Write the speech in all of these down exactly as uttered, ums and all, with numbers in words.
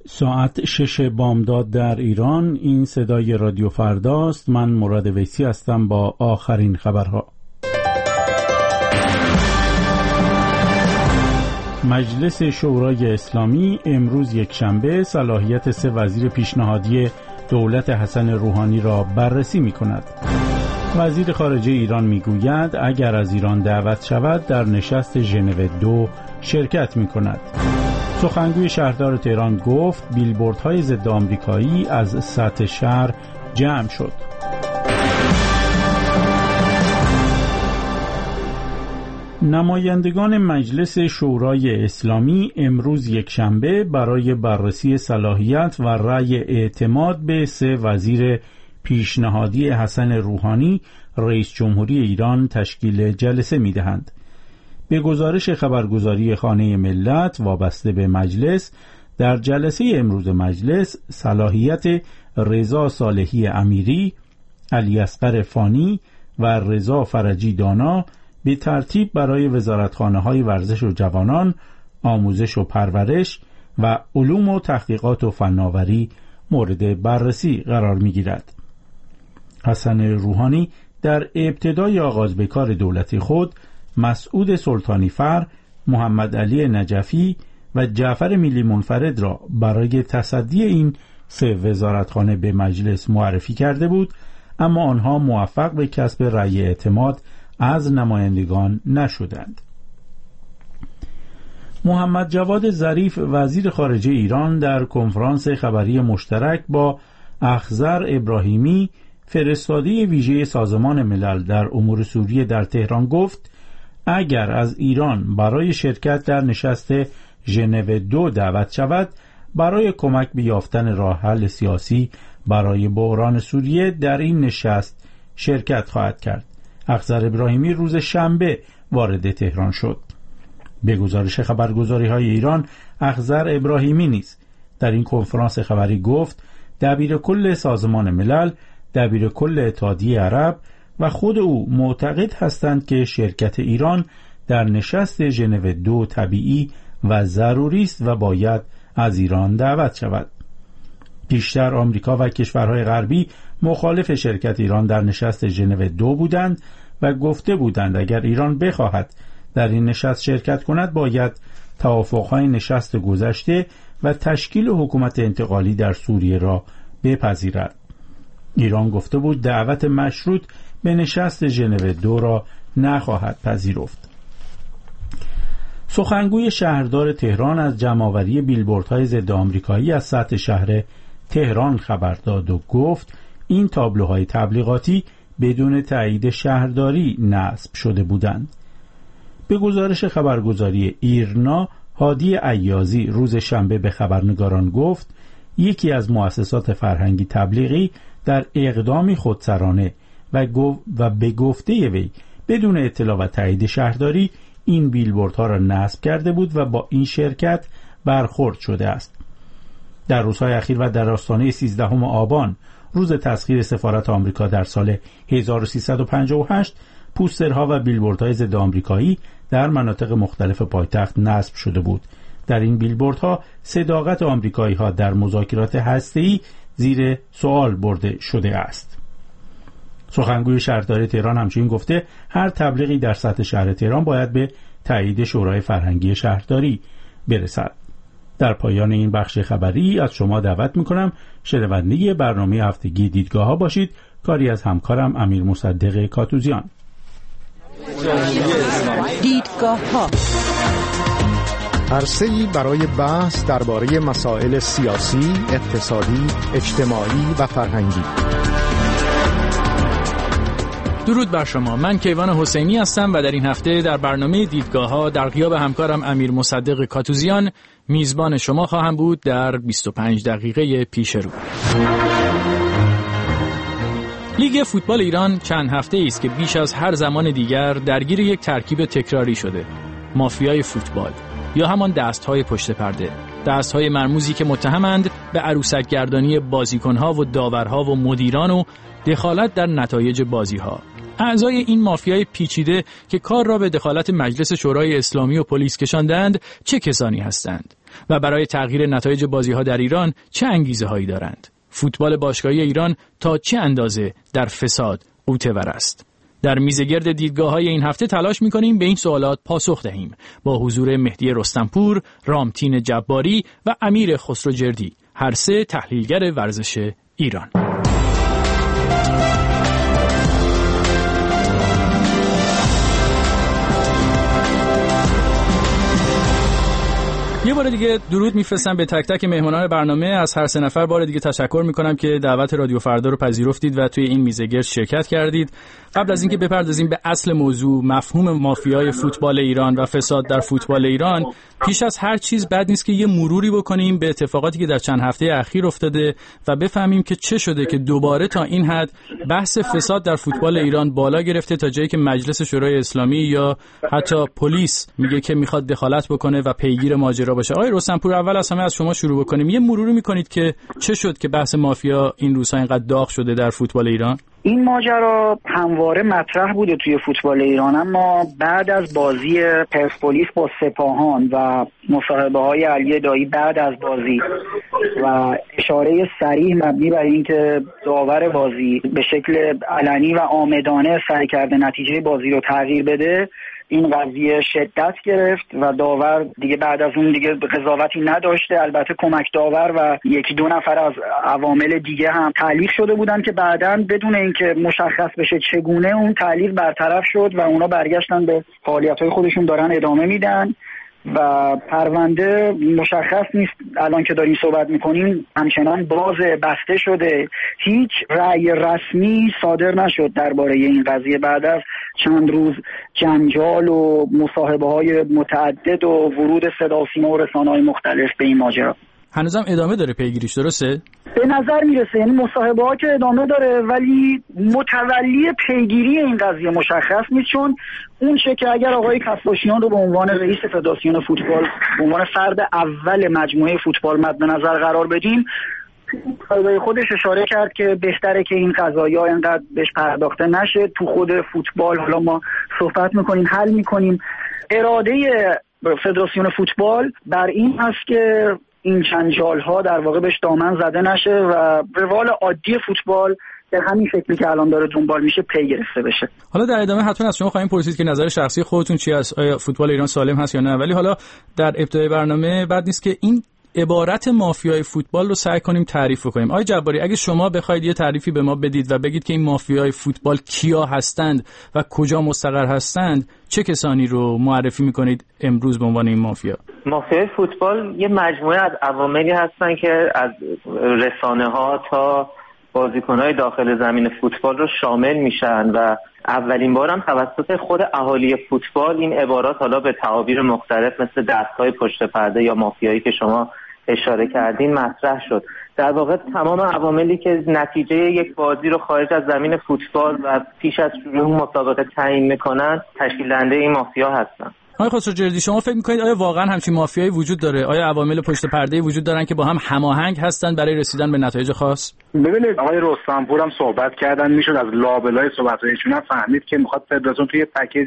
ساعت شش بامداد در ایران. این صدای رادیو فرداست. من مراد ویسی هستم با آخرین خبرها. مجلس شورای اسلامی امروز یکشنبه صلاحیت سه وزیر پیشنهادی دولت حسن روحانی را بررسی می کند. وزیر خارجه ایران می گوید اگر از ایران دعوت شود در نشست ژنو دو شرکت می کند. سخنگوی شهردار تهران گفت بیلبوردهای ضد آمریکایی از سطح شهر جمع شد. نمایندگان مجلس شورای اسلامی امروز یکشنبه برای بررسی صلاحیت و رأی اعتماد به سه وزیر پیشنهادی حسن روحانی رئیس جمهوری ایران تشکیل جلسه می‌دهند. به گزارش خبرگزاری خانه ملت وابسته به مجلس، در جلسه امروز مجلس صلاحیت رضا صالحی امیری، علی اصغر فانی و رضا فرجی دانا به ترتیب برای وزارتخانه‌های ورزش و جوانان، آموزش و پرورش و علوم و تحقیقات و فناوری مورد بررسی قرار می‌گیرد. حسن روحانی در ابتدای آغاز به کار دولت خود مسعود سلطانی فر، محمد علی نجفی و جعفر میلی منفرد را برای تصدی این سه وزارتخانه به مجلس معرفی کرده بود، اما آنها موفق به کسب رأی اعتماد از نمایندگان نشدند. محمد جواد ظریف وزیر خارجه ایران در کنفرانس خبری مشترک با اخضر ابراهیمی فرستاده ویژه سازمان ملل در امور سوریه در تهران گفت اگر از ایران برای شرکت در نشست ژنو دو دعوت شود، برای کمک به یافتن راه حل سیاسی برای بحران سوریه در این نشست شرکت خواهد کرد. اخضر ابراهیمی روز شنبه وارد تهران شد. به گزارش خبرگزاری‌های ایران، اخضر ابراهیمی نیز در این کنفرانس خبری گفت دبیر کل سازمان ملل، دبیر کل اتحادیه عرب و خود او معتقد هستند که شرکت ایران در نشست ژنو دو طبیعی و ضروری است و باید از ایران دعوت شود. پیشتر آمریکا و کشورهای غربی مخالف شرکت ایران در نشست ژنو دو بودند و گفته بودند اگر ایران بخواهد در این نشست شرکت کند باید توافقهای نشست گذشته و تشکیل حکومت انتقالی در سوریه را بپذیرد. ایران گفته بود دعوت مشروط به نشست ژنو دو را نخواهد پذیرفت. سخنگوی شهردار تهران از جمع‌آوری بیلبوردهای ضد آمریکایی از سطح شهر تهران خبر داد و گفت این تابلوهای تبلیغاتی بدون تایید شهرداری نصب شده بودند. به گزارش خبرگزاری ایرنا، هادی عیازی روز شنبه به خبرنگاران گفت یکی از مؤسسات فرهنگی تبلیغی در اقدامی خودسرانه و, گف... و به گفته وی بدون اطلاع و تایید شهرداری این بیلبوردها را نصب کرده بود و با این شرکت برخورد شده است. در روزهای اخیر و در آستانه سیزدهم آبان، روز تسخیر سفارت آمریکا در سال هزار و سیصد و پنجاه و هشت، پوسترها و بیلبوردهای ضد آمریکایی در مناطق مختلف پایتخت نصب شده بود. در این بیلبوردها صداقت آمریکایی‌ها در مذاکرات هسته‌ای زیر سوال برده شده است. سخنگوی شهرداری تهران همچنین گفته هر تبلیغی در سطح شهر تهران باید به تایید شورای فرهنگی شهرداری برسد. در پایان این بخش خبری از شما دعوت می‌کنم شنونده برنامه هفتگی دیدگاه ها باشید، کاری از همکارم امیر مصدق کاتوزیان. دیدگاه ها عرصه‌ای برای بحث درباره مسائل سیاسی، اقتصادی، اجتماعی و فرهنگی. درود بر شما، من کیوان حسینی هستم و در این هفته در برنامه دیدگاه ها در غیاب همکارم امیر مصدق کاتوزیان میزبان شما خواهم بود در بیست و پنج دقیقه پیش رو. لیگ فوتبال ایران چند هفته است که بیش از هر زمان دیگر درگیر یک ترکیب تکراری شده: مافیای فوتبال یا همان دست‌های پشت پرده، دست‌های مرموزی که متهمند به عروسک گردانی بازیکن‌ها و داورها و مدیران و دخالت در نتایج بازی‌ها. اعضای این مافیای پیچیده که کار را به دخالت مجلس شورای اسلامی و پلیس کشاندند چه کسانی هستند؟ و برای تغییر نتایج بازی‌ها در ایران چه انگیزه‌هایی دارند؟ فوتبال باشگاهی ایران تا چه اندازه در فساد معتبر است؟ در میزگرد دیدگاه‌های این هفته تلاش می‌کنیم به این سوالات پاسخ دهیم با حضور مهدی رستمپور، رامتین جباری و امیر خسروجردی، هر سه تحلیلگر ورزش ایران. یه بار دیگه درود میفرستم به تک تک مهمانان برنامه. از هر سه نفر بار دیگه تشکر میکنم که دعوت رادیو فردا رو پذیرفتید و توی این میزگرد شرکت کردید. قبل از اینکه بپردازیم به اصل موضوع، مفهوم مافیای فوتبال ایران و فساد در فوتبال ایران، پیش از هر چیز بد نیست که یه مروری بکنیم به اتفاقاتی که در چند هفته اخیر افتاده و بفهمیم که چه شده که دوباره تا این حد بحث فساد در فوتبال ایران بالا گرفته، تا جایی که مجلس شورای اسلامی یا حتی پلیس میگه که میخواد دخالت بکنه و پیگیر ماجرا باشه. آقای رستمپور، اول از همه از شما شروع بکنیم. یه مروری میکنید که چه شد که بحث مافیا این روزها اینقدر داغ شده در فوتبال ایران؟ این ماجرا همواره مطرح بوده توی فوتبال ایران، اما بعد از بازی پرسپولیس با سپاهان و مصاحبه های علی دایی بعد از بازی و اشاره صریح مبنی بر اینکه داور بازی به شکل علنی و عامدانه سعی کرده نتیجه بازی رو تغییر بده، این قضیه شدت گرفت و داور دیگه بعد از اون دیگه قضاوتی نداشته. البته کمک داور و یکی دو نفر از عوامل دیگه هم تعلیق شده بودن که بعداً بدون اینکه مشخص بشه چگونه اون تعلیق برطرف شد و اونا برگشتن به فعالیت‌های خودشون دارن ادامه میدن و پرونده مشخص نیست. الان که داریم صحبت میکنیم همچنان باز بسته شده، هیچ رأی رسمی صادر نشد درباره این قضیه بعد از چند روز جنجال و مصاحبه های متعدد و ورود صدا و سیما و رسانه‌های مختلف به این ماجرا. هنوزم ادامه داره پیگیریش، درسته؟ به نظر میرسه، یعنی مصاحبه ها که ادامه داره ولی متولی پیگیری این قضیه مشخص نیست، چون اون چه که اگر آقای کفاشیان رو به عنوان رئیس فدراسیون فوتبال به عنوان فرد اول مجموعه فوتبال مد نظر قرار بدیم، خودش اشاره کرد که بهتره که این قضایا اینقدر بهش پرداخته نشه تو خود فوتبال. حالا ما صحبت میکنیم، حل میکنیم. اراده فدراسیون فوتبال بر این هست که این جنجال ها در واقع بهش دامن زده نشه و روال عادی فوتبال به همین شکلی که الان داره دنبال میشه پی گرفته بشه. حالا در ادامه حتما از شما خواهیم پرسید که نظر شخصی خودتون چی است، آیا فوتبال ایران سالم هست یا نه، ولی حالا در ابتدای برنامه بعد نیست که این عبارت مافیای فوتبال رو سعی کنیم تعریف کنیم. آقای جباری، اگه شما بخواید یه تعریفی به ما بدید و بگید که این مافیای فوتبال کیا هستند و کجا مستقر هستند، چه کسانی رو معرفی میکنید امروز به عنوان این مافیا؟ مافیای فوتبال یه مجموعه از عواملی هستن که از رسانه‌ها تا بازیکن‌های داخل زمین فوتبال رو شامل میشن و اولین بار هم توسط خود اهالی فوتبال این عبارات حالا به تعابیر مختلف مثل دست‌های پشت پرده یا مافیایی که شما اشاره کردین مطرح شد. در واقع تمام عواملی که نتیجه یک بازی رو خارج از زمین فوتبال و پیش از شروع مسابقه تعیین میکنن تشکیل دهنده این مافیا هستن. آقای خسروجردی، شما فکر میکنید آیا واقعا همچین مافیایی وجود داره؟ آیا عوامل پشت پرده وجود دارن که با هم هماهنگ هستن برای رسیدن به نتایج خاص؟ ببینید آقای رستمپور هم صحبت کردن، میشد از لابلای صحبت‌هایشون هم فهمید که میخواد فدراسیون توی پکیج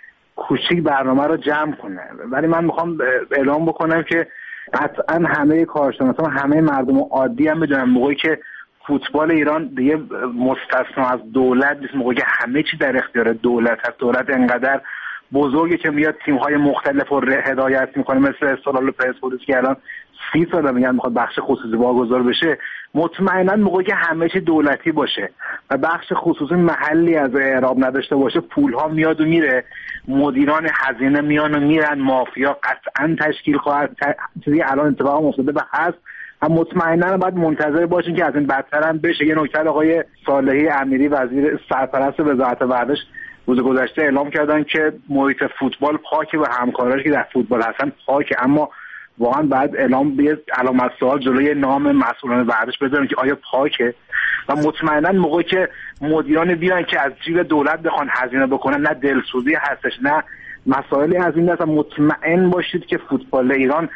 کوچیک برنامه رو جمع کنه، ولی من میخوام اعلام بکنم که قطعا همه کارشناسان، همه مردم عادی هم بدونن موقعی که فوتبال ایران دیگه مستثنا از دولت نیست، موقعی که همه چی در اختیار دولت هست، دولت انقدر بزرگی که میاد تیم‌های مختلف رو هدایت میکنه، مثل استقلال پرسپولیس که الان سی سال میگن میخواد بخش خصوصی واگذار بشه، مطمئنا موقعی که همه چی دولتی باشه و بخش خصوصی محلی از اعراب نداشته باشه، پول‌ها میاد و میره، مدیران هزینه میان و میرن، مافیا قطعا تشکیل خواهد. چیزی الان اتفاق افتاده و هست، هم مطمئنا باید منتظر باشین که از این بدتر هم بشه. یه نکته آقای صالحی امیری وزیر سرپرست وزارت ورزش روز گذشته اعلام کردن که محیط فوتبال پاکه و همکارایی که در فوتبال هستن پاکه، اما واقعا بعد اعلام به علامت سوال جلوی نام مسئولان ورزش بذارن که آیا پاکه، و مطمئنا موقعی که مدیران بیان که از جیب دولت بخوان هزینه بکنن، نه دلسوزی هستش نه مسائلی از این دست، مطمئن باشید که فوتبال ایران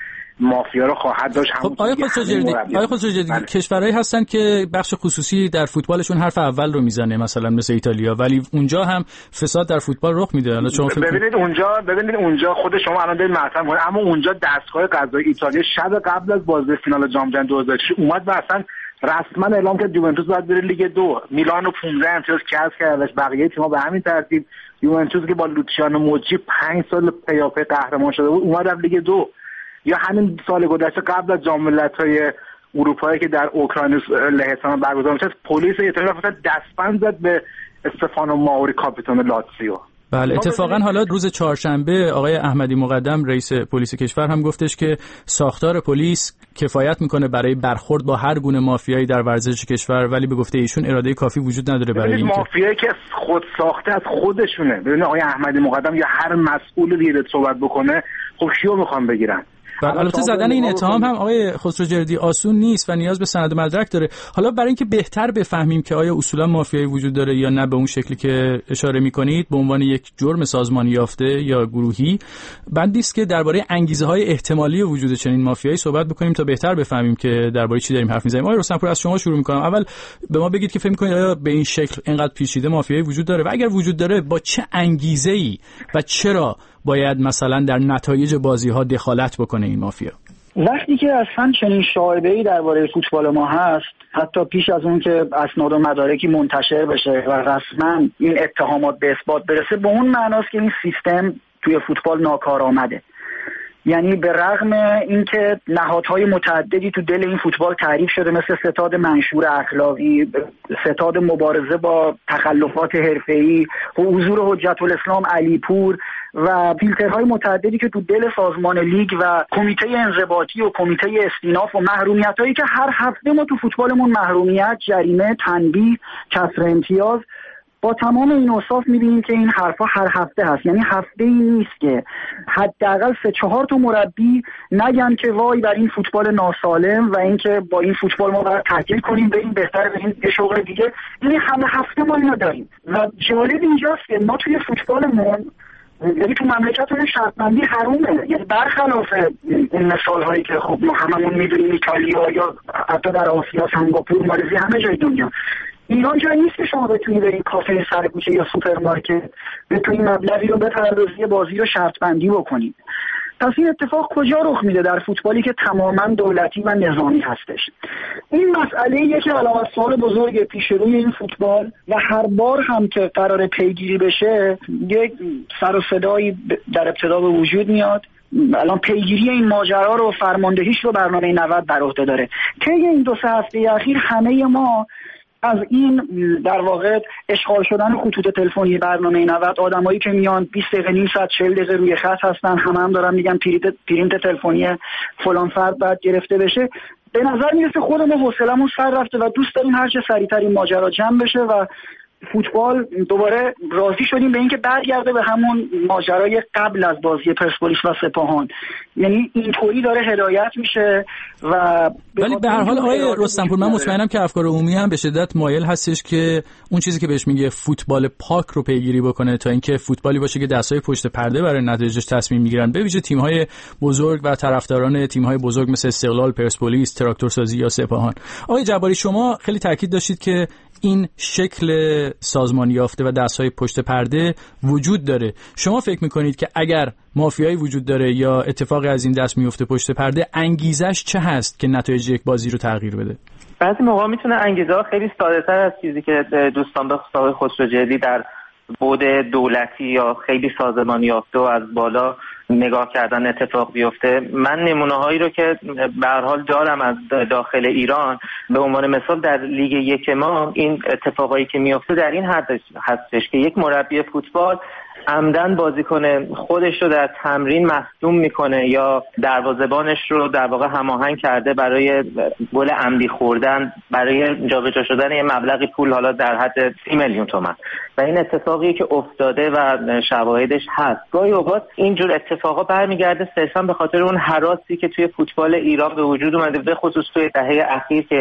مافیا رو خواهد داشت. خب آقای خسروجردی آقای خسروجردی کشورهایی هستن که بخش خصوصی در فوتبالشون حرف اول رو میزنه، مثلا مثل ایتالیا، ولی اونجا هم فساد در فوتبال رخ میده. حالا شما ببینید اونجا ببینید اونجا خود شما الان دارید مطرح می‌کنید، اما اونجا دستگاه قضایی ایتالیا شب قبل از بازی فینال جام جهانی دو هزار و شش اومد و اصلا رسما اعلام کرد یوونتوس باید بره لیگ دو. میلان رو پانزده امتیاز کسب کردش، بقیه تیم‌ها به همین ترتیب. یوونتوس که با لوچیانو موجی پنج سال پیاپی قهرمان شده بود اومد در لیگ دو. یا همین سال گذشته قبل از جام ملت‌های اروپایی که در اوکراین لهستان برگزار میشه، پلیس ایتالیا رفت دستبند زد به استفانو ماوری کاپیتان لاتزیو. بله اتفاقا حالا روز چهارشنبه آقای احمدی مقدم رئیس پلیس کشور هم گفتش که ساختار پلیس کفایت میکنه برای برخورد با هر گونه مافیایی در ورزش کشور، ولی به گفته ایشون اراده کافی وجود نداره برای اینکه مافیایی که خود ساخته از خودشونه. ببین آقای احمدی مقدم یا هر مسئول دیگه صحبت بکنه، خب کیو میخوان بگیرن؟ البته زدن این اتهام هم آقای خسروجردی آسون نیست و نیاز به سند مدرک داره. حالا برای اینکه بهتر بفهمیم که آیا اصولا مافیایی وجود داره یا نه به اون شکلی که اشاره می‌کنید به عنوان یک جرم سازمانی یافته یا گروهی، بندی است که درباره انگیزه‌های احتمالی وجود چنین مافیایی صحبت بکنیم تا بهتر بفهمیم که درباره چی داریم حرف می‌زنیم. آقای رستمپور از شما شروع می‌کنم. اول به ما بگید که فکر می‌کنید آیا به این شکل اینقدر پیچیده مافیایی وجود داره و اگر وجود داره با چه انگیزه‌ای و چرا باید مثلا در نتایج بازی‌ها دخالت بکنه این مافیا؟ وقتی که اصلا چنین شایعه‌ای درباره فوتبال ما هست، حتی پیش از اون که اسناد و مدارکی منتشر بشه و رسما این اتهامات به اثبات برسه، به اون معناست که این سیستم توی فوتبال ناکارآمده. یعنی به رغم اینکه نهادهای متعددی تو دل این فوتبال تعریف شده، مثل ستاد منشور اخلاقی، ستاد مبارزه با تخلفات حرفه‌ای، حضور حجت الاسلام علیپور و فیلترهای متعددی که تو دل سازمان لیگ و کمیته انضباطی و کمیته استیناف و محرومیتایی که هر هفته ما تو فوتبالمون محرومیت، جریمه، تنبیه، کسر امتیاز، با تمام این اوصاف می‌بینیم که این حرفا هر هفته هست. یعنی هفته ای نیست که حداقل سه چهار تا مربی نگن که وای بر این فوتبال ناسالم و اینکه با این فوتبال ما باید تعطیل کنیم، بریم بهتر بریم یه شغل دیگه. یعنی همه هفته ما اینو داریم و جالب اینجاست که ما توی فوتبالمون، یعنی تو مملکتمون شرط‌بندی حرومه. یعنی برخلاف این مثال‌هایی که خب ما هممون می‌دونیم ایتالیا یا حتی در آسیا، سنگاپور، مالزی، همه جای دنیا، ایران جایی نیست که شما بتونی برید کافه سر کوچه یا سوپرمارکت بتونی مبلغی رو بپردازی بازی رو شرط بندی بکنید. پس این اتفاق کجا رخ میده؟ در فوتبالی که تماما دولتی و نظامی هستش. این مسئله یکی علامت سوال بزرگ پیش روی این فوتبال و هر بار هم که قرار پیگیری بشه یک سر و صدایی در ابتدا به وجود میاد. الان پیگیری این ماجرا رو فرماندهیش رو برنامه نود بر عهده داره. طی این دو سه هفته اخیر همه ما از این در واقع اشغال شدن خطوط تلفنی برنامه نود، آدمایی که میان بیست دقیقه نیم ساعت چهل دقیقه روی خط هستن، همه هم دارن میگن پرینت پرینت تلفنی فلان فرد باید گرفته بشه، به نظر میرسه خود ما حوصله‌مون سر رفته و دوست داریم هر چه سریعتر این ماجرا جمع بشه و فوتبال دوباره راضی شدیم به اینکه برگرده به همون ماجرای قبل از بازی پرسپولیس و سپاهان. یعنی اینطوری داره هدایت میشه و ولی به هر حال آقای رستمپور من مطمئنم که افکار عمومی هم به شدت مایل هستش که اون چیزی که بهش میگه فوتبال پاک رو پیگیری بکنه تا اینکه فوتبالی باشه که دستای پشت پرده برای نتایجش تصمیم میگیرن، به ویژه تیم‌های بزرگ و طرفداران تیم‌های بزرگ مثل استقلال، پرسپولیس، تراکتورسازی یا سپاهان. آقای جباری شما خیلی تاکید داشتید که این شکل سازمانی یافته و دستهای پشت پرده وجود داره. شما فکر میکنید که اگر مافیایی وجود داره یا اتفاقی از این دست میفته پشت پرده، انگیزش چه هست که نتایج یک بازی رو تغییر بده؟ بعضی موقع میتونه انگیزه ها خیلی ساده تر از چیزی که دوستان به خصوص خسروجردی در بعد دولتی یا خیلی سازمانی یافته و از بالا نگاه کردن اتفاق بیفته. من نمونه هایی رو که به هر حال دارم از داخل ایران، به عنوان مثال در لیگ یک ما این اتفاقایی که میفته در این حد هستش که یک مربی فوتبال عمدن بازیکن خودش رو در تمرین مصدوم میکنه یا دروازه‌بانش رو در واقع هماهنگ کرده برای گل عمدی خوردن، برای جابجا شدن یه مبلغی پول حالا در حد سی میلیون تومان، و این اتفاقی که افتاده و شواهدش هست. گاهی اوقات اینجور اتفاقا برمیگرده صرفا به خاطر اون هراسی که توی فوتبال ایران به وجود اومده، به خصوص توی دهه اخیر که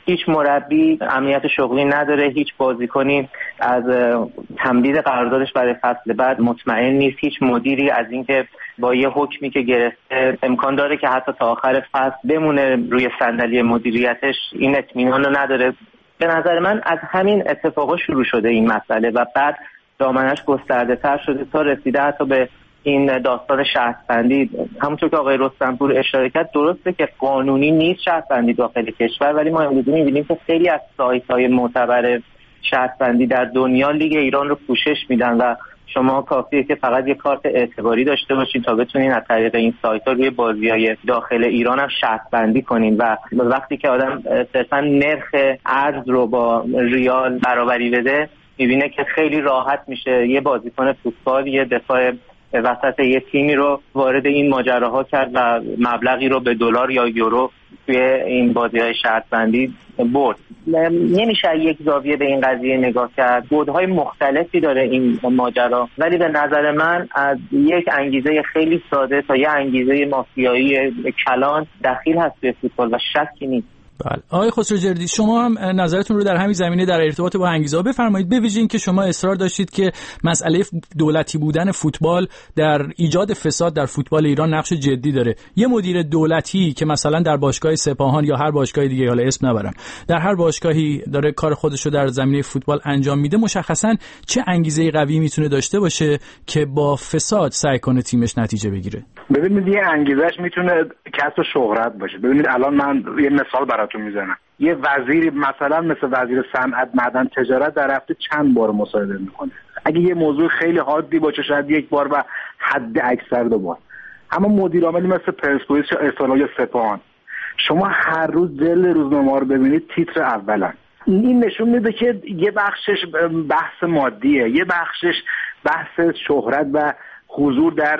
هیچ مربی امنیت شغلی نداره، هیچ بازیکنی از تمدید قراردادش برای فصل بعد مطمئن نیست، هیچ مدیری از اینکه با یه حکمی که گرفته امکان داره که حتی تا آخر فصل بمونه روی صندلی مدیریتش، این اطمینان رو نداره. به نظر من از همین اتفاقا شروع شده این مسئله و بعد دامنش گسترده تر شده تا رسیده حتی به این داستان شرط‌بندی. همونطور که آقای رستمپور اشاره کرد، درسته که قانونی نیست شرط‌بندی داخل کشور، ولی ما امروز می‌بینیم که خیلی از سایت‌های معتبر شرط‌بندی در دنیا لیگ ایران رو پوشش میدن و شما کافیه که فقط یه کارت اعتباری داشته باشین تا بتونین از طریق این سایت‌ها روی بازی‌های داخل ایران هم شرط‌بندی کنین و وقتی که آدم صرفاً نرخ ارز رو با ریال برابری بده، می‌بینه که خیلی راحت میشه یه بازیکن فوتبال، یه دفاع وسط یه تیمی رو وارد این ماجراها کرد و مبلغی رو به دلار یا یورو توی این بازی‌های شرط‌بندی برد. نمیشه یک زاویه به این قضیه نگاه کرد، بودهای مختلفی داره این ماجرا، ولی به نظر من از یک انگیزه خیلی ساده تا یه انگیزه مافیایی کلان دخیل هست توی فوتبال و شکی نیست. بله. آقای خسروجردی، شما هم نظرتون رو در همین زمینه در ارتباط با انگیزه‌ها بفرمایید، به ویژه اینکه شما اصرار داشتید که مسئله دولتی بودن فوتبال در ایجاد فساد در فوتبال ایران نقش جدی داره. یه مدیر دولتی که مثلا در باشگاه سپاهان یا هر باشگاه دیگه، حالا اسم نبرم، در هر باشگاهی داره کار خودش رو در زمینه فوتبال انجام میده، مشخصاً چه انگیزه قوی میتونه داشته باشه که با فساد سعی کنه تیمش نتیجه بگیره؟ ببینید یه انگیزش میتونه کسب شهرت باشه. ببینید الان من یه مثال براتون میزنم. یه وزیری مثلا مثل وزیر صنعت، معدن، تجارت در هفته چند بار مصاحبه میکنه. اگه یه موضوع خیلی حادی باشه شاید یک بار و حد اکثر دو بار. اما مدیر عاملی مثل پرسپولیس یا استقلال یا سپاهان، شما هر روز دل روزنامه رو ببینید تیتر اولن. این نشون میده که یه بخشش بحث مادیه، یه بخشش بحث شهرت و حضور در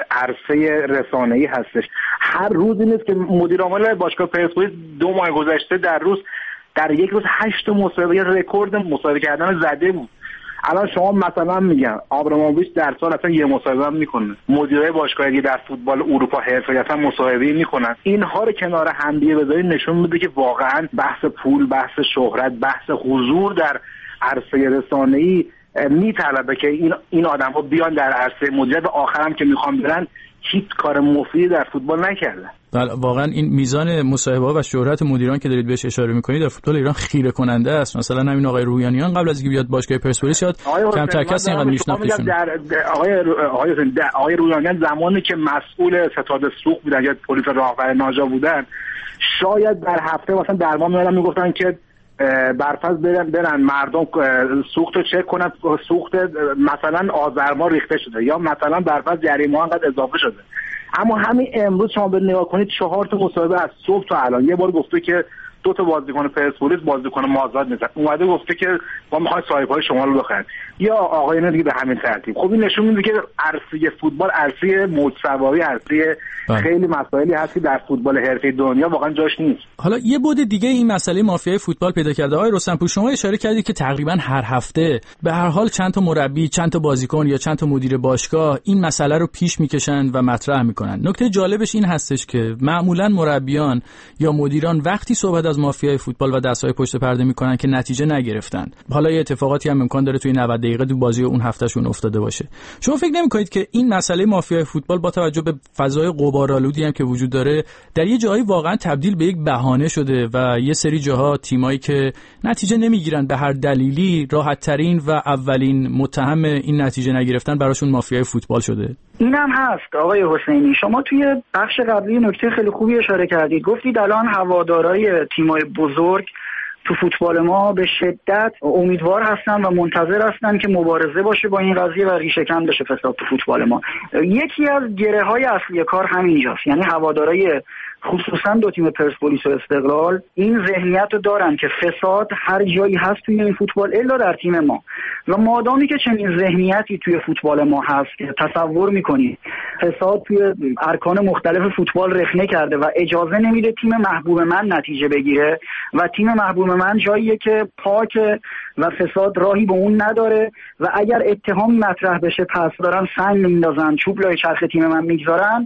عرصه رسانه‌ای هستش. هر روزی نیست که مدیر عامل باشگاه پرسپولیس دو ماه گذشته در روز در یک روز هشت مصاحبه، رکورد مصاحبه کردن زده بود. الان شما مثلا میگن آبراموویچ در سال اصلا یه مصاحبه هم میکنه، مدیرای باشگاهی در فوتبال اروپا حرفه‌ای اصلا مصاحبه میکنن. اینها رو کنار هم دیگه بذارید نشون میده که واقعا بحث پول، بحث شهرت، بحث حضور در عرصه رسانه‌ای میطلبه که این این آدم‌ها بیان در عرصه مدیریت و آخرام که میخوان برن هیچ کار مفیدی در فوتبال نکردن. بله، واقعا این میزان مصاحبه‌ها و شهرت مدیران که دارید بهش اشاره می‌کنید در فوتبال ایران خیره کننده است. مثلا همین آقای روحانیان قبل از اینکه بیاد باشگاه پرسپولیس یاد کمتر کسی اینقدر میشناختشون. آقای آقای آقای روحانیان زمانی که مسئول ستاد سوخت بودن یا پلیس راهور ناجا بودن، شاید در هفته مثلا درمان می‌آمدن میگفتن که برفرض برن برن مردم سوخت رو چک کنن، سوخت مثلا آذرما ریخته شده یا مثلا برفرض جریمه ها انقدر اضافه شده. اما همین امروز شما به نگاه کنید چهار تا مصاحبه از صبح تا الان. یه بار گفته که دو تا بازیکن پرسپولیس بازیکن مازاد نیستن، اومده گفته که ما می‌خوایم صاحب‌های شما رو بخریم، یا آقایان دیگه به همین ترتیب. خب این نشون میده که عرصه فوتبال عرصه موج‌سواری، عرصه خیلی مسائلی هست که در فوتبال حرفه‌ای دنیا واقعا جاش نیست. حالا یه بود دیگه این مسئله مافیای فوتبال پیدا کرده. آقای رستمپور، شما اشاره کردید که تقریبا هر هفته به هر حال چند تا مربی، چند تا بازیکن یا چند تا مدیر باشگاه این مسئله رو پیش میکشن و مطرح میکنن. نکته جالبش این هستش که معمولا مربیان یا مدیران وقتی صحبت از مافیای فوتبال و دستای پشت پرده میکنن که نتیجه نگرفتن، حالا یه اتفاقاتی هم امکان داره توی نود دقیقه تو بازی اون هفتهشون افتاده باشه. شما فکر نمیکنید که این مسئله مافیای فوتبال با توجه به فضای غبارآلودی هم که وجود داره در یه جایی واقعا تبدیل به یک بهانه شده و یه سری جاها تیمایی که نتیجه نمیگیرن به هر دلیلی راحت ترین و اولین متهم این نتیجه نگرفتن براشون مافیای فوتبال شده؟ اینم هست آقای حسینی. شما توی بخش قبلی نکته خیلی خوبی اشاره کردید. گفتید الان هوادارهای تیم‌های بزرگ تو فوتبال ما به شدت امیدوار هستن و منتظر هستن که مبارزه باشه با این قضیه و ریشه کن بشه فساد تو فوتبال ما. یکی از گره‌های اصلی کار همینجاست. یعنی هوادارهای خصوصا دو تیم پرسپولیس و استقلال این ذهنیت رو دارن که فساد هر جایی هست توی این فوتبال الا در تیم ما. و مادامی که چنین ذهنیتی توی فوتبال ما هست که تصور می‌کنی فساد توی ارکان مختلف فوتبال رخنه کرده و اجازه نمیده تیم محبوب من نتیجه بگیره و تیم محبوب من جاییه که پاک و فساد راهی به اون نداره و اگر اتهامی مطرح بشه پس دارن سنگ میندازن، چوب لای چرخ تیم من میگذارن،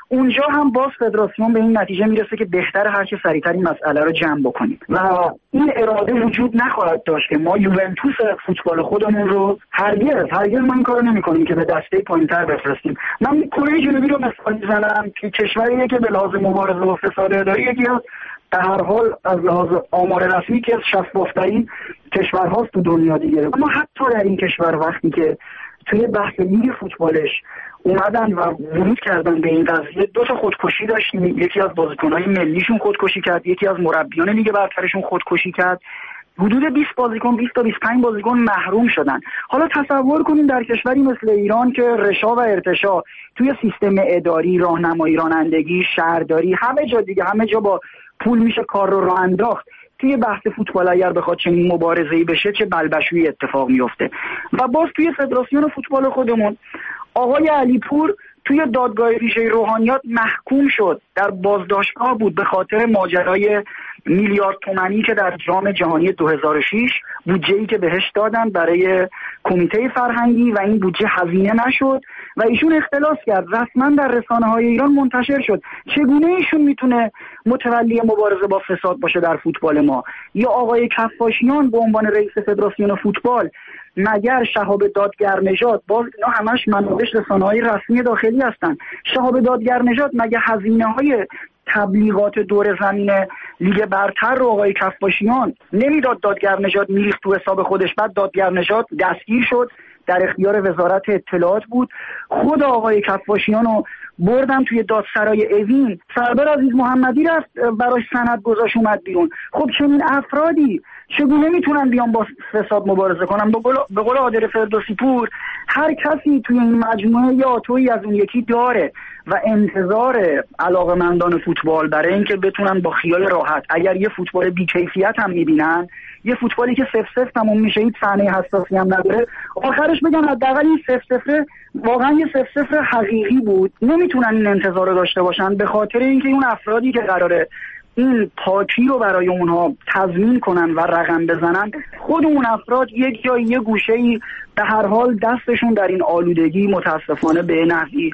اونجا هم باز فدراسیون به این نتیجه میرسه که بهتره هر چه سریعتر این مسئله رو جمع بکنیم و این اراده وجود نخواهد داشت که ما یوونتوس فوتبال خودمون رو هرگز هرگز ما این کارو نمی‌کنیم که به دسته پایین‌تر بفرستیم. من کره جنوبی رو مثال میزنم که کشوریه که به لحاظ مبارزه با فساد اداری یکی از به هر حال از لحاظ آمار رسمی که از شفاف‌ترین کشورهاست تو دنیا دیگه. اما حتی در این کشور وقتی که توی بحث لیگ فوتبالش اومدن و ورود کردن به این قضیه، دو تا خودکشی داشتیم. یکی از بازیکن‌های ملیشون خودکشی کرد، یکی از مربیان لیگ برترشون خودکشی کرد. حدود بیست بازیکن بیست تا بیست و پنج بازیکن محروم شدن. حالا تصور کنیم در کشوری مثل ایران که رشا و ارتشا توی سیستم اداری، راهنمایی، رانندگی، شهرداری، همه جا دیگه همه جا با پول میشه کار رو راه انداخت. توی بحث فوتبال اگر بخواد چنین مبارزه‌ای بشه چه بلبشویی اتفاق میفته. و باز توی فدراسیون فوتبال خودمون آقای علیپور توی دادگاه ریشه روحانیات محکوم شد، در بازداشتگاه بود به خاطر ماجرای میلیارد تومانی که در جام جهانی دو هزار و شش بودجه‌ای که بهش دادن برای کمیته فرهنگی و این بودجه هزینه نشد و ایشون اختلاس کرد، رسما در رسانه‌های ایران منتشر شد. چگونه ایشون میتونه متولی مبارزه با فساد باشه در فوتبال ما؟ یا آقای کفاشیان به عنوان رئیس فدراسیون فوتبال، مگر شهاب دادگرنژاد، باز اینا همش منابع رسانه‌های رسمی داخلی هستن، شهاب دادگرنژاد مگر هزینه‌های تبلیغات دور زمین لیگ برتر رو آقای کفاشیان نمیداد دادگرنژاد میریخت تو حساب خودش، بعد دادگرنژاد دستگیر شد، در اختیار وزارت اطلاعات بود. خود آقای کفاشیان رو بردم توی دادسرای اوین، سردار عزیز محمدی رفت براش سند گذاشت اومد بیرون. خب چنین افرادی چگونه میتونن بیان با فساد مبارزه کنن؟ به قول عادل فردوسی پور، هر کسی توی این مجموعه یا آتویی از اون یکی داره و انتظار علاقه‌مندان فوتبال برای اینکه بتونن با خیال راحت، اگر یه فوتبال بی‌کیفیت هم میبینن، یه فوتبالی که صفر صفر تموم میشه، هیچ صحنه حساسی هم نداره، آخرش بگن حداقل این صفر صفر واقعا یه صفر صفر حقیقی بود. نمیتونن این انتظار رو داشته باشن به خاطر اینکه اون افرادی که قراره این پاکی رو برای اونها تضمین کنن و رقم بزنن، خود اون افراد یک جای یه گوشه‌ای به هر حال دستشون در این آلودگی متاسفانه به نحوی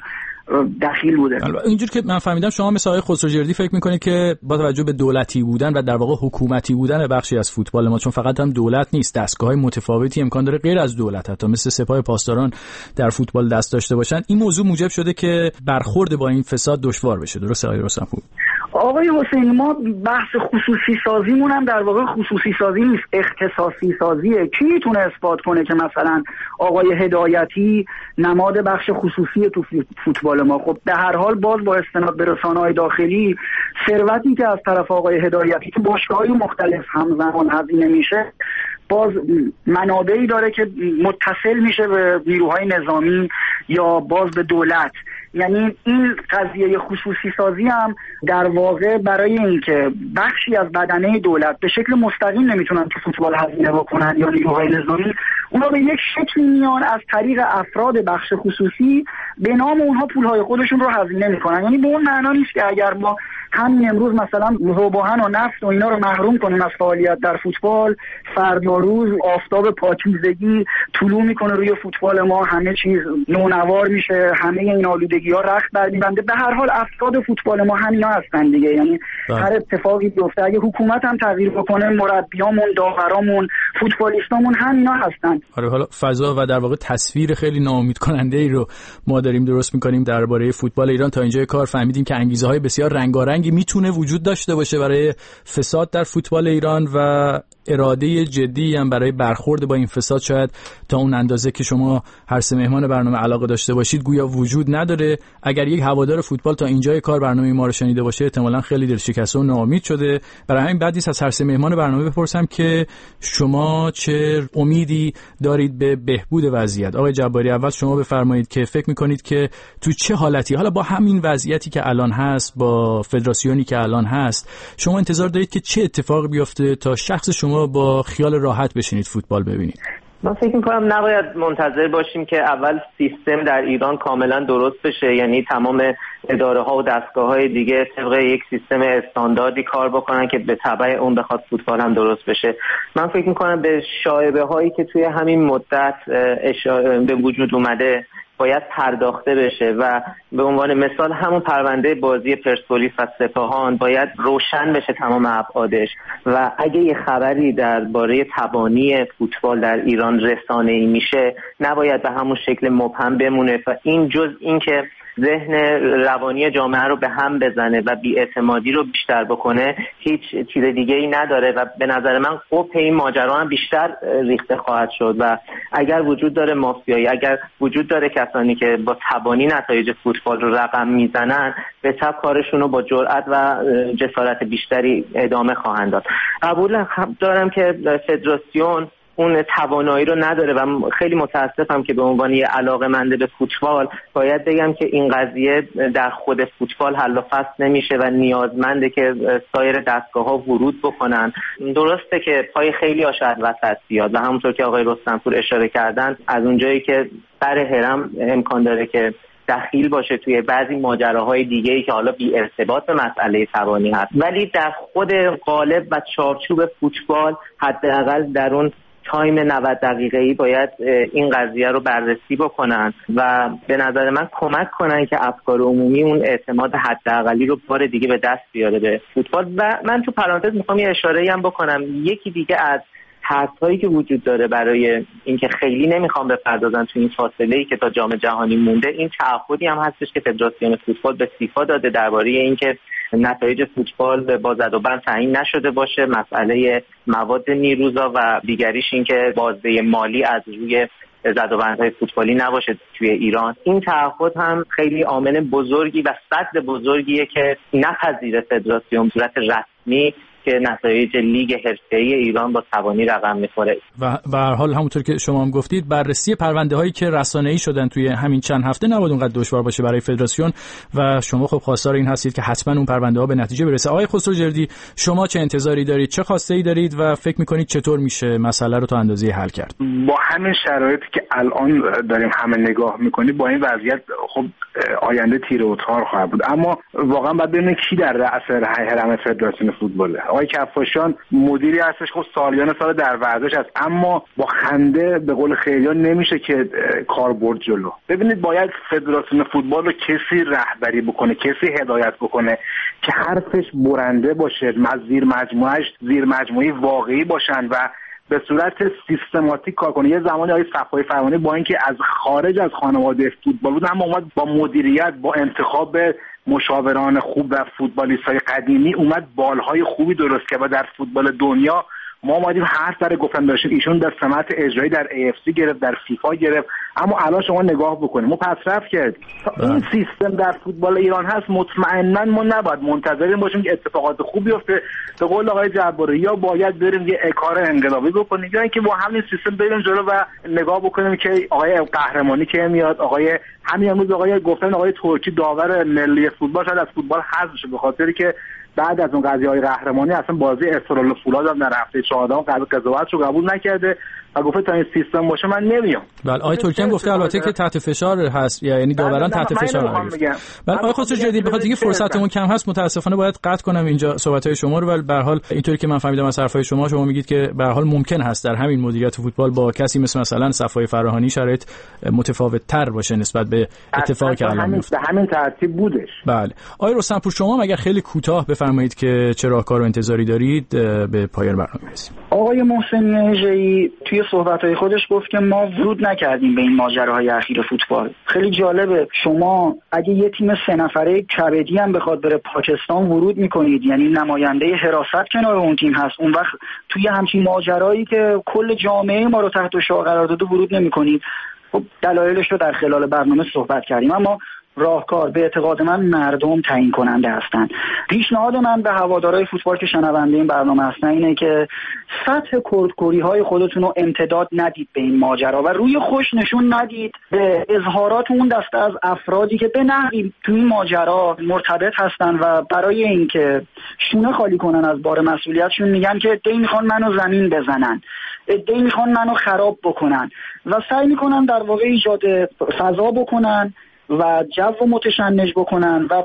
دخیل بوده. اینجور که من فهمیدم شما مثل آقای خسروجردی فکر میکنید که با توجه به دولتی بودن و در واقع حکومتی بودن بخشی از فوتبال ما، چون فقط هم دولت نیست، دستگاه‌های متفاوتی امکان داره غیر از دولت حتی مثل سپاه پاسداران در فوتبال دست داشته باشن، این موضوع موجب شده که برخورد با این فساد دشوار بشه. درسته آقای رستمپور؟ آقای حسینی، ما بحث خصوصی سازیمون هم در واقع خصوصی سازی نیست، اختصاصی سازیه. کی میتونه اثبات کنه که مثلا آقای هدایتی نماد بخش خصوصی تو فوتبال ما؟ خب به هر حال باز با استناد به رسانه‌های داخلی، ثروتی که از طرف آقای هدایتی تو باشگاه‌های مختلف همزمان هزینه میشه باز منابعی داره که متصل میشه به نیروهای نظامی یا باز به دولت. یعنی این قضیه خصوصی سازی هم در واقع برای اینکه بخشی از بدنه دولت به شکل مستقیم نمیتونن تو فوتبال هزینه بکنن یا نیروهای نظامی، اونا به یک شکلی میان از طریق افراد بخش خصوصی به نام اونها پولهای خودشون رو هزینه میکنن. یعنی به اون معنا نیست که اگر ما همین امروز مثلا ذوب‌آهن و نفت و اینا رو محروم کنیم از فعالیت در فوتبال، فردا روز آفتاب پاکیزگی طلوع میکنه روی فوتبال ما، همه چیز نونوار میشه، همه این آلودگی‌ها رخت برمی‌بنده. به هر حال افراد فوتبال ما همینا هستن دیگه. یعنی ده. هر اتفاقی بیفته، اگه حکومت هم تغییر بکنه، مربیامون، داورامون، فوتبالیستامون همینا هستن. آره، حالا فضا و در واقع تصویر خیلی ناامید کننده ای رو ما داریم درست می‌کنیم درباره فوتبال ایران. تا اینجای کار فهمیدیم که انگیزه‌های بسیار رنگارنگی میتونه وجود داشته باشه برای فساد در فوتبال ایران و اراده جدی هم برای برخورد با این فساد شاید تا اون اندازه که شما هر سه مهمان برنامه علاقه داشته باشید گویا وجود نداره. اگر یک هوادار فوتبال تا اینجای کار برنامه ما رو شنیده باشه احتمالاً خیلی دلشکسته و ناامید شده. برای همین بعد نیست از هر سه مهمان برنامه بپرسم که شما چه امیدی دارید به بهبود وضعیت. آقای جباری، اول شما بفرمایید که فکر می‌کنید که تو چه حالتی، حالا با همین وضعیتی که الان هست، با فدراسیونی که الان هست، شما انتظار دارید که چه اتفاقی بیفته تا شخص شما با خیال راحت بشینید فوتبال ببینید؟ من فکر می‌کنم نباید منتظر باشیم که اول سیستم در ایران کاملا درست بشه، یعنی تمام اداره‌ها و دستگاه‌های دیگه طبق یک سیستم استانداردی کار بکنن که به تبع اون بخواد فوتبال هم درست بشه. من فکر می‌کنم به شایبه‌هایی که توی همین مدت به وجود اومده باید پرداخته بشه و به عنوان مثال همون پرونده بازی پرسپولیس و سپاهان باید روشن بشه تمام ابعادش و اگه یه خبری درباره تبانی فوتبال در ایران رسانه‌ای میشه نباید به همون شکل مبهم بمونه و این جز این که ذهن روانی جامعه رو به هم بزنه و بی‌اعتمادی رو بیشتر بکنه هیچ چیز دیگه ای نداره و به نظر من قبح این ماجرا هم بیشتر ریخته خواهد شد و اگر وجود داره مافیایی، اگر وجود داره کسانی که با تبانی نتایج فوتبال رو رقم میزنن به تبع کارشون رو با جرأت و جسارت بیشتری ادامه خواهند داد. قبول دارم که فدراسیون اون توانایی رو نداره و خیلی متاسفم که به عنوان یه علاقه‌مند به فوتبال باید بگم که این قضیه در خود فوتبال حل و فصل نمیشه و نیازمنده که سایر دستگاه‌ها ورود بکنن. درسته که پای خیلی ها شاید وسط بیاد و همونطور که آقای رستمپور اشاره کردن از اونجایی که سر هرم امکان داره که دخیل باشه توی بعضی ماجراهای دیگه‌ای که حالا بی ارتباط به مسئله توانی هست، ولی در خود قالب و چارچوب فوتبال حداقل در اون تایم نود دقیقه‌ای باید این قضیه رو بررسی بکنن و به نظر من کمک کنن که افکار عمومی اون اعتماد حداقلی رو بار دیگه به دست بیاره به فوتبال. و من تو پرانتز میخوام یه اشاره‌ای هم بکنم، یکی دیگه از حرفایی که وجود داره برای اینکه خیلی نمیخوام بپردازن تو این فاصله‌ای که تا جام جهانی مونده، این تعهدی هم هستش که فدراسیون فوتبال به فیفا داده درباره اینکه نتایج فوتبال با زد و بند تعیین نشده باشه، مسئله مواد نیروزا و دیگریش این که بازده مالی از روی زد و بندهای فوتبالی نباشه توی ایران. این تعهد هم خیلی عامل بزرگی و سد بزرگیه که نپذیره فدراسیون صورت رسمی که نتایج لیگ حرفه‌ای ایران با توانی رقم می‌خوره. و به هر حال همونطور که شما هم گفتید بررسی پرونده‌هایی که رسانه‌ای شدن توی همین چند هفته نباید اونقدر دشوار باشه برای فدراسیون و شما خب خواستار این هستید که حتما اون پرونده‌ها به نتیجه برسه. آقای خسروجردی شما چه انتظاری دارید، چه خواسته‌ای دارید و فکر می‌کنید چطور میشه مسئله رو تا اندازه‌ای حل کرد؟ با همین شرایطی که الان داریم همه نگاه می‌کنیم با این وضعیت خب آینده تیره و تار خواهد بود، اما واقعا باید ببینیم کی در رأس هرم فدراسیون فوتباله. آقای کفاشیان مدیری هستش، خب سالیان سال در ورزش است، اما با خنده به قول خیلیان نمیشه که کار برد جلو. ببینید باید فدراسیون فوتبال رو کسی رهبری بکنه، کسی هدایت بکنه که حرفش برنده باشه، زیر مجموعهش زیر مجموعه واقعی باشن و به صورت سیستماتیک کار کنه. یه زمانی آقای صفای فرمانی با اینکه از خارج از خانواده فوتبال بود اما اومد با مدیریت، با انتخاب مشاوران خوب و فوتبالیست‌های قدیمی اومد بالهای خوبی درست کرد و در فوتبال دنیا ما اومدیم هر سر گفتن داشتیم ایشون در سمت اجرایی در ای اف سی گرفت، در فیفا گرفت، اما الان شما نگاه بکنید ما پسرفت کردیم. این سیستم در فوتبال ایران هست، مطمئنا ما نباید منتظر باشیم که اتفاقات خوبی بیفته. به قول آقای جباری یا باید بریم یه کار انقلابی بکنیم یا اینکه با همین سیستم بریم جلو و نگاه بکنیم که آقای قهرمانی که میاد، آقای همین امروز آقای گفتن آقای ترکی داور ملی فوتبال شاید از فوتبال حذف شه به خاطری که بعد از اون قضیه‌های قهرمانی اصلا بازی استقلال فولاد هم در هفته چهاردهم قضاوتش رو قبول نکرده و گفته تا این سیستم باشه من نمیام. بله آقای ترکی هم گفته البته که تحت فشار هست، یعنی داوران تحت فشار هست. بله آقای خسروجردی بخاطر اینکه فرصتمون کم هست متاسفانه باید قطع کنم اینجا صحبت‌های شما رو، ولی به هر حال اینطوری که من فهمیدم از حرفای شما شما میگید که به هر حال ممکن هست در همین مدیریت فوتبال با کسی مثل مثلا صفای فراهانی شرایط متفاوت‌تر باشه نسبت به اتفاقی که الان میفته. همین ترتیب بودش. بله آقای رستمپور شما اگر خیلی کوتاه بفرمایید که چه راهکار و انتظاری دارید به پایان برنامه برسیم. آقای محسنی اژه‌ای توی صحبت‌های خودش گفت که ما ورود نکردیم به این ماجراهای اخیر فوتبال. خیلی جالبه شما اگه یه تیم سه نفره کبدی هم بخواد بره پاکستان ورود میکنید، یعنی نماینده حراست کنار اون تیم هست، اون وقت توی همچین ماجرایی که کل جامعه ما رو تحت فشار قرار داده ورود نمیکنید. خب دلایلش رو در خلال برنامه صحبت کردیم، اما راهکار به اعتقاد من مردم تعیین کننده هستند. پیشنهاد من به هوادارهای فوتبال که شنونده این برنامه هستن اینه که سطح کردکوری های خودتون رو امتداد ندید به این ماجرا و روی خوش نشون ندید به اظهارات اون دسته از افرادی که به نحوی تو این ماجرا مرتبط هستن و برای اینکه شونه خالی کنن از بار مسئولیتشون میگن که عده‌ای میخوان منو زمین بزنن، عده‌ای میخوان منو خراب بکنن و سعی میکنن در واقع ایجاد فضا بکنن و جو متشنج بکنن و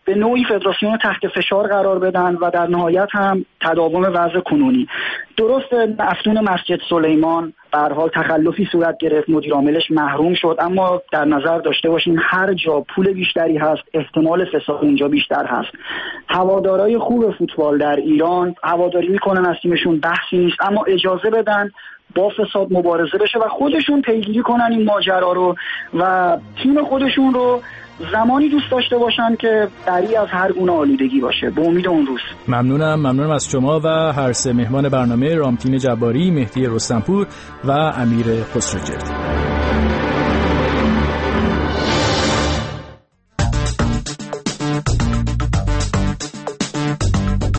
به نوعی فدراسیون رو تحت فشار قرار بدن و در نهایت هم تداوم وضع کنونی. درست افتون مسجد سلیمان به هر حال تخلفی صورت گرفت، مدیر عاملش محروم شد، اما در نظر داشته باشین هر جا پول بیشتری هست احتمال فساد اونجا بیشتر هست. هوادارهای خوب فوتبال در ایران هواداری میکنن از تیمشون، بحثی نیست، اما اجازه بدن با فساد مبارزه بشه و خودشون پیگیری کنن این ماجرا رو و تیم خودشون رو زمانی دوست داشته باشن که بری از هر گونه آلودگی باشه. به امید اون روز. ممنونم ممنونم از شما و هر سه مهمان برنامه، رامتین جباری، مهدی رستمپور و امیر خسروجردی.